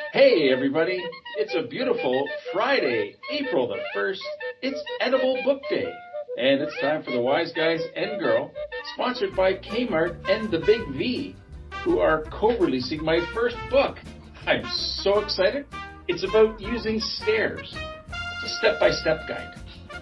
Hey everybody, it's a beautiful Friday, April the 1st. It's Edible Book Day, and it's time for the Wise Guys and Girl, sponsored by Kmart and the Big V, who are co-releasing my first book. I'm so excited. It's about using stairs. It's a step-by-step guide.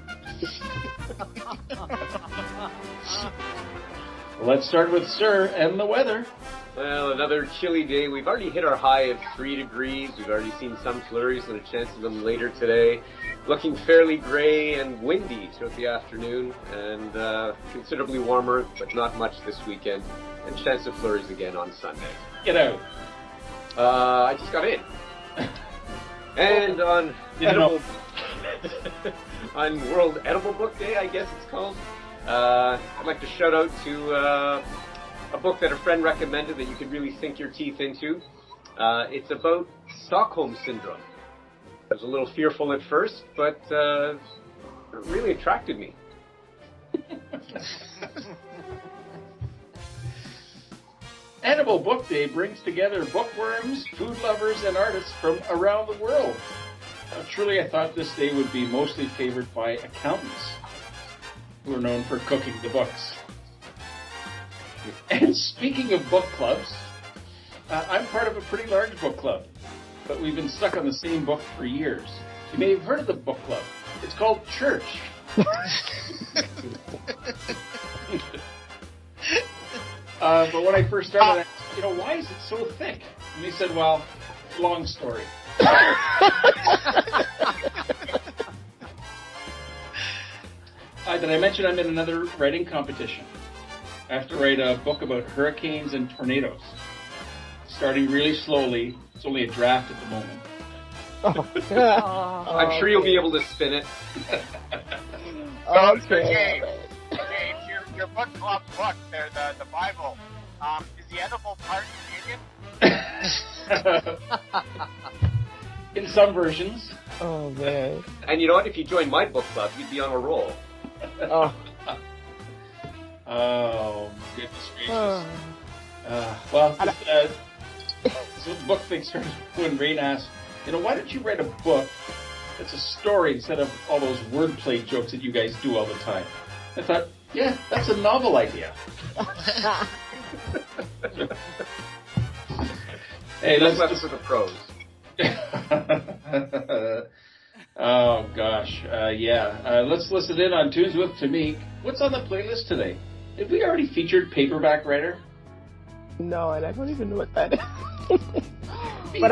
Let's start with Sir and the weather. Well, another chilly day. We've already hit our high of 3 degrees. We've already seen some flurries and a chance of them later today. Looking fairly gray and windy throughout the afternoon, and considerably warmer, but not much this weekend. And chance of flurries again on Sunday. Get out. I just got in. And on edible, on World Edible Book Day, I guess it's called. I'd like to shout out to a book that a friend recommended that you could really sink your teeth into. It's about Stockholm Syndrome. I was a little fearful at first, but it really attracted me. Edible Book Day brings together bookworms, food lovers, and artists from around the world. Truly, I thought this day would be mostly favored by accountants, who are known for cooking the books. And speaking of book clubs, I'm part of a pretty large book club, but we've been stuck on the same book for years. You may have heard of the book club. It's called Church. But when I first started, I asked, why is it so thick? And they said, well, long story. Did I mention I'm in another writing competition? I have to write a book about hurricanes and tornadoes. Starting really slowly. It's only a draft at the moment. I'm sure you'll be able to spin it. James, your book club book there, the Bible, is the edible part Canadian? In some versions. Oh, man. And you know what? If you join my book club, you'd be on a roll. Oh, goodness gracious. So the book thing started when Rain asked, why don't you write a book that's a story instead of all those wordplay jokes that you guys do all the time? I thought, yeah, that's a novel idea. Hey, let's left for the pros. Oh, gosh. Let's listen in on Tunes with Tamik. What's on the playlist today? Did we already featured Paperback Writer? No, and I don't even know what that is. But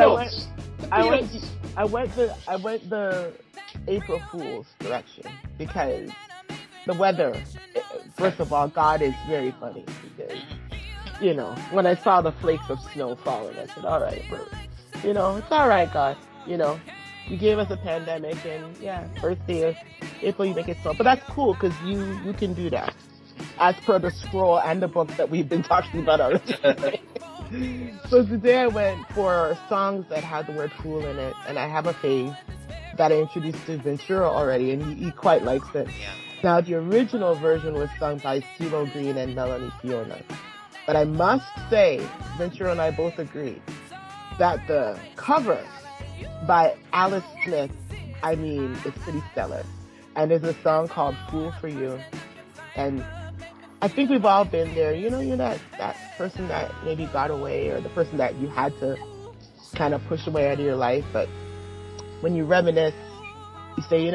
I went the April Fool's direction because the weather, first of all, God is very funny because, when I saw the flakes of snow falling, I said, all right, bro, it's all right, God, you gave us a pandemic and first day of April you make it snow. But that's cool because you can do that as per the scroll and the book that we've been talking about already. So today I went for songs that had the word fool in it, and I have a fave that I introduced to Ventura already, and he quite likes it. Yeah. Now, the original version was sung by CeeLo Green and Melanie Fiona. But I must say, Ventura and I both agree that the cover by Alice Smith, it's pretty stellar. And there's a song called Fool for You. And I think we've all been there. You're that person that maybe got away or the person that you had to kind of push away out of your life. But when you reminisce, you say,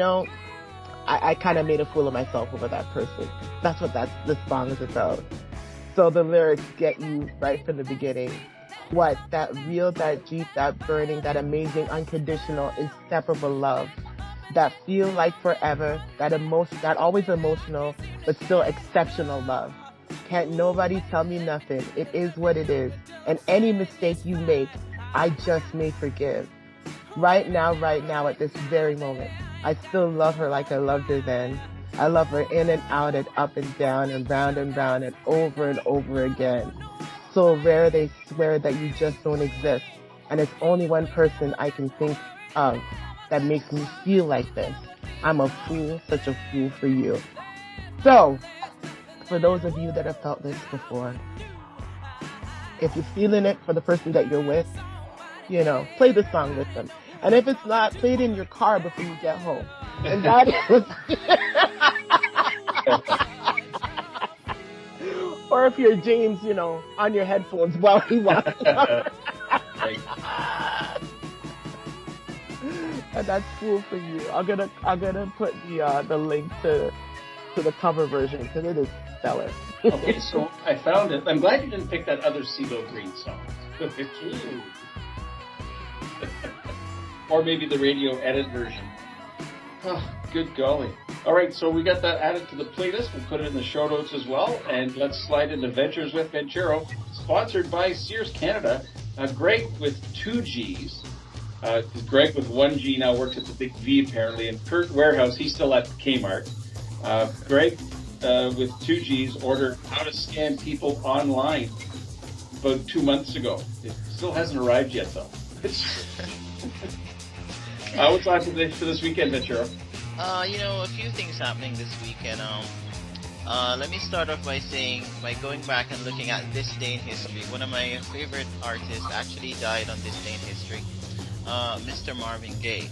I kind of made a fool of myself over that person. That's what this song is about. So the lyrics get you right from the beginning. What? That real, that deep, that burning, that amazing, unconditional, inseparable love. That feel like forever, that always emotional, but still exceptional love. Can't nobody tell me nothing. It is what it is. And any mistake you make, I just may forgive. Right now, at this very moment, I still love her like I loved her then. I love her in and out and up and down and round and over again. So rare they swear that you just don't exist. And it's only one person I can think of that makes me feel like this. I'm a fool, such a fool for you. So, for those of you that have felt this before, if you're feeling it for the person that you're with, you know, play the song with them. And if it's not, play it in your car before you get home. And that is... Or if you're James, you know, on your headphones while he walks. And that's cool for you. I'm gonna put the link to the cover version because it is stellar. Okay, so I found it. I'm glad you didn't pick that other CeeLo Green song. Or maybe the radio edit version. Oh, good golly. All right, so we got that added to the playlist. We'll put it in the show notes as well. And let's slide into Ventures with Venturo, sponsored by Sears Canada. Greg with 2 Gs. Greg with 1 G now works at the Big V apparently. And Kurt Warehouse, he's still at Kmart. Greg with 2 Gs ordered How to Scam People Online about 2 months ago. It still hasn't arrived yet, though. What's on for this weekend, Venturo? You know, a few things happening this weekend. Let me start off by going back and looking at this day in history. One of my favorite artists actually died on this day in history, Mr. Marvin Gaye.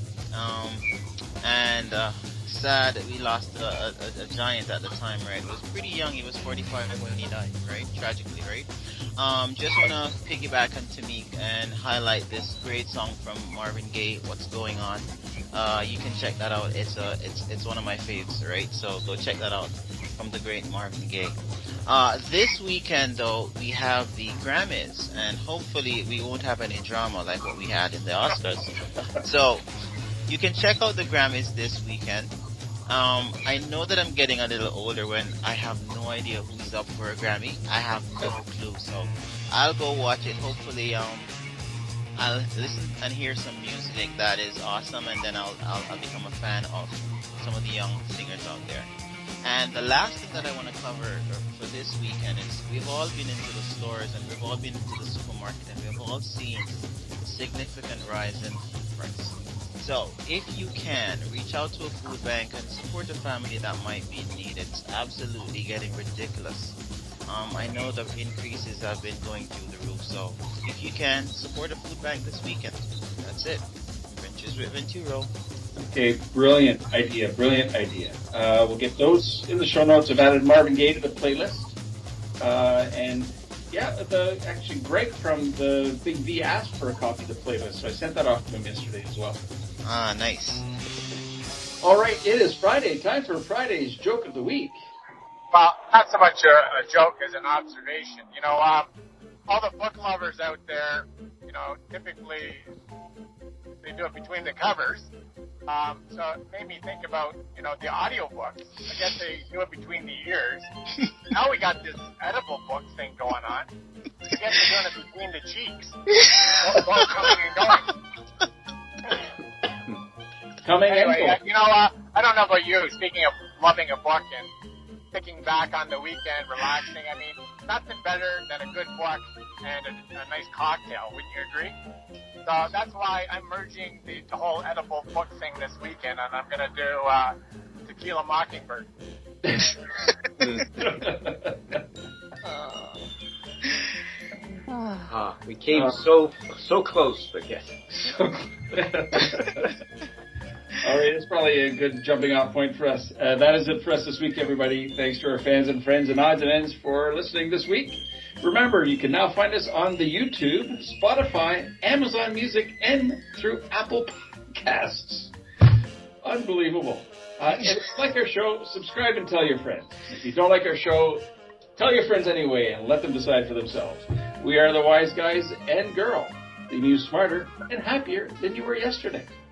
Sad that we lost a giant at the time, right? He was pretty young. He was 45 when he died, right? Tragically, right? Just want to piggyback on Tamik and highlight this great song from Marvin Gaye, What's Going On. You can check that out. It's one of my faves, right? So go check that out from the great Marvin Gaye. This weekend, though, we have the Grammys, and hopefully we won't have any drama like what we had in the Oscars. So you can check out the Grammys this weekend. I know that I'm getting a little older when I have no idea who's up for a Grammy. I have no clue, so I'll go watch it. Hopefully, I'll listen and hear some music that is awesome, and then I'll become a fan of some of the young singers out there. And the last thing that I want to cover for this weekend is we've all been into the stores and we've all been into the supermarket and we've all seen a significant rise in food price. So, if you can, reach out to a food bank and support a family that might be in need. It's absolutely getting ridiculous. I know the increases have been going through the roof, so if you can, support a food bank this weekend. That's it. Ventures with Venturo. Okay, brilliant idea. We'll get those in the show notes. I've added Marvin Gaye to the playlist. And yeah, actually Greg from the Big V asked for a copy of the playlist, so I sent that off to him yesterday as well. Ah, nice. All right, it is Friday. Time for Friday's Joke of the Week. Well, not so much a joke as an observation. You know, all the book lovers out there, you know, typically they do it between the covers. So it made me think about, you know, the audiobooks. I guess they do it between the ears. Now we got this edible book thing going on. I guess they're doing it between the cheeks. Both coming and going. Anyway, you know, I don't know about you. Speaking of loving a book and picking back on the weekend, relaxing, I mean, nothing better than a good book and a nice cocktail. Wouldn't you agree? So that's why I'm merging the whole edible book thing this weekend, and I'm going to do Tequila Mockingbird. We came so close, but yes. All right, it's probably a good jumping off point for us. That is it for us this week, everybody. Thanks to our fans and friends and odds and ends for listening this week. Remember, you can now find us on the YouTube, Spotify, Amazon Music, and through Apple Podcasts. Unbelievable. If you like our show, subscribe and tell your friends. If you don't like our show, tell your friends anyway and let them decide for themselves. We are the Wise Guys and Girl, leaving you smarter and happier than you were yesterday.